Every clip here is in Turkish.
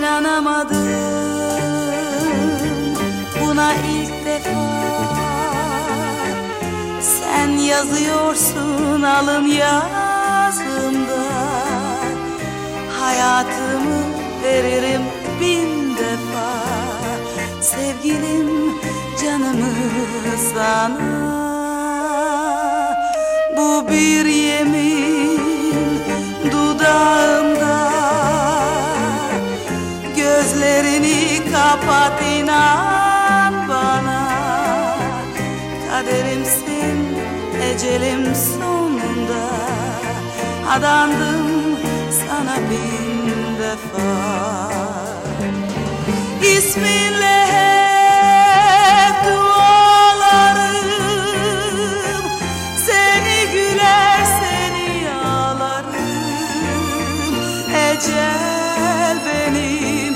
İnanamadım buna ilk defa. Sen yazıyorsun alın yazımda, hayatımı veririm 1000 defa. Sevgilim, canımı sana. Bu bir yemin dudağımda. Gözlerini kapat, inan bana. Kaderimsin, ecelim sonunda. Adandım sana 1000 defa. İsminle hep dualarım, seni güler seni ağlarım. Ecel benim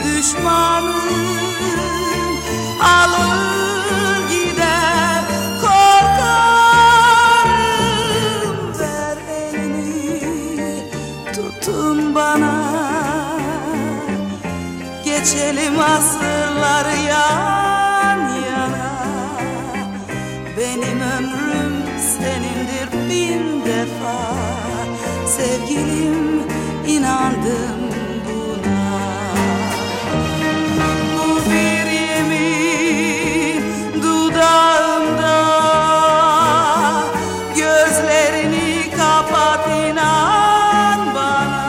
düşmanım, alır gider korkarım. Ver elini, tutun bana, geçelim asırları yan yana. Benim ömrüm senindir 1000 defa. Sevgilim, inandım buna. Bu bir yemin dudağımda. Gözlerini kapat, inan bana.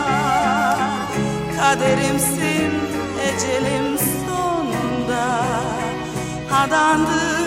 Kaderimsin, ecelim sonunda. Adandım